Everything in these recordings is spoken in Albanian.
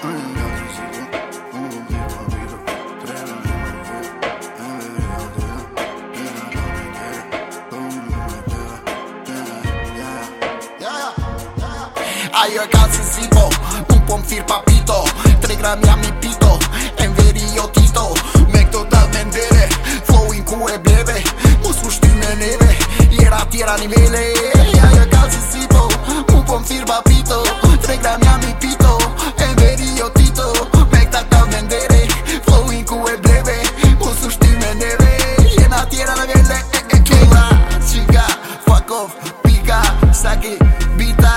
Ajo e ka si zipo, un po m'thirr papito 3 gramja mi pito, e m'veri jo tito Me këto dat me ndere, flowin ku e bleve Mos u shty me neve, jera tjera nivele Ajo e ka si zipo, un po m'thirr papito 3 gramja mi pito, e m'veri jo tito Me këta dat me ndere, flowin ku e bleve Mos u shty me neve, jera tjera nivele Killa, qika, fuck off, pika, saki, bita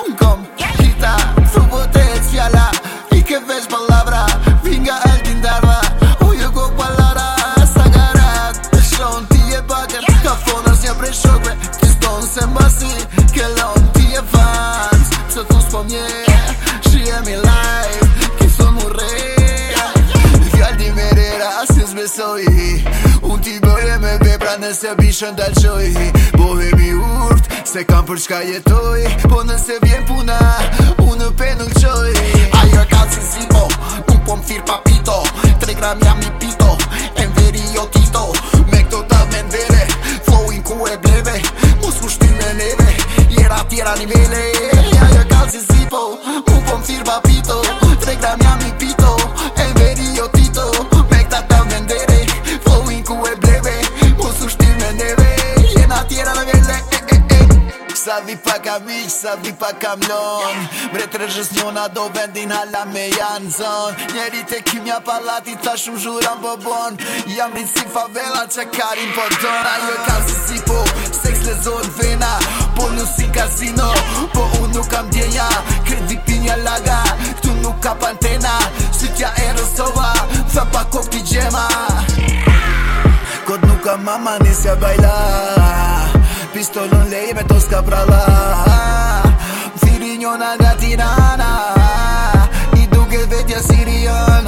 Vesh palabra, vinga altin darra Ujo ko palara, sagarat Shon ti e baker, ka fonës një prej shokve Ti s'ton se mbasi, kellon ti e fans Se thun s'po mje, shi jemi live Ki thun mu re Fjall ti merera, si s'besoj Unë ti bëje me vepra nëse bishën dalqoj Bohemi urt, se kam për çka jetoj Po nëse vjen puna, unë pe nuk qoj Ajo e ka si zipo, un po m'thirr papito 3 gramja mi pito, e m'veri jo tito Me këto ta me ndere, flowin ku e bleve Mos u shty me neve, jera tjera nivele Ajo e ka si zipo, un po m'thirr papito 3 gramja mi pito, e m'veri jo tito Me këta ta me ndere, flowin ku e bleve Mos u shty me neve, jera tjera nivele Sa vi pa kam iq, sa vi pa kam lon Mre të rëgjës njona do vendin hala me janë zon Njeri te kimja palati ta shumë zhuran po bon Jam rrit si favela që karin po don Ajo e ka si zipo, seks lezon vena Po nuk si kazino, po unë nuk kam djenja Kredi pinja laga, këtu nuk ka pantena Sytja e rësova, tha pa kok pijema Kod nuk ka mama nisja bajla Pistolon lej me to s'ka pralla M'thiri njona nga Tirana I duke vetja Sirian